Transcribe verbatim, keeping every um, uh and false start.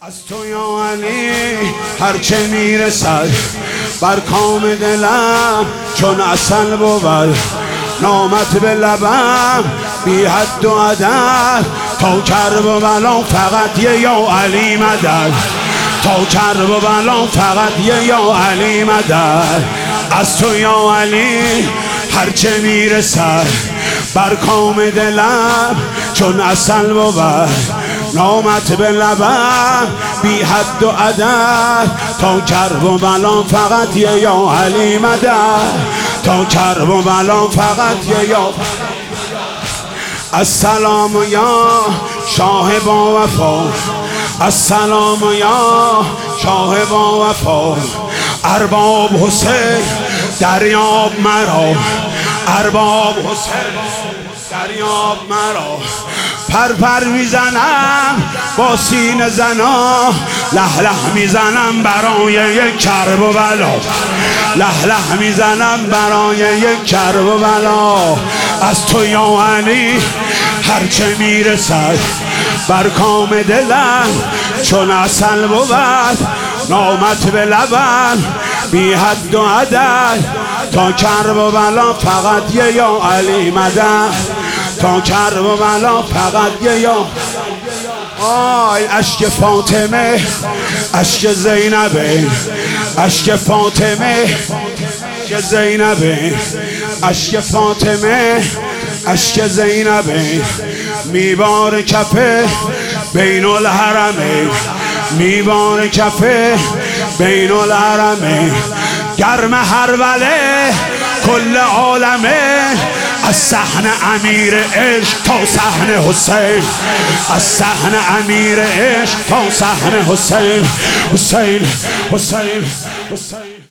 از تو یا علی هرچه میرسد بر کام دلم چون عسل بود، نامت به لبم بی حد و عدد، تا کرب و بلا فقط یه یا علی مدد، تا کرب و بلا فقط یه یا علی مدد. از تو یا علی هرچه میرسد بر کام دلم چون عسل بود، نامت به لبم بی حد و عدد، تا کرب و بلا فقط یه یا علی مدد، تا کرب و بلا فقط یه یا. السلام یا شاه با وفا، السلام یا شاه با وفا، ارباب حسین دریاب مرا، ارباب حسین دریاب مرا. پر پر میزنم با سینه زنا، له له میزنم برای یک کرب و بلا، له له میزنم برای یک کرب و بلا. از تو یا علی هرچه میرسد بر کام دلم چون عسل بود، نامت به لبم بی حد و عدد، تا کرب و بلا فقط یه یا علی مدد، تا کرب و بلا فقط یه یا. آی اشک فاطمه اشک زینبه، اشک فاطمه اشک زینبه، اشک فاطمه اشک زینبه، میبار کفه بین الحرمه، میبار کفه بین الحرمه. گرم هروله کل عالمه، از صحن امیر عشق تا صحن حسین، از صحن امیر عشق تا صحن حسین، حسین حسین حسین.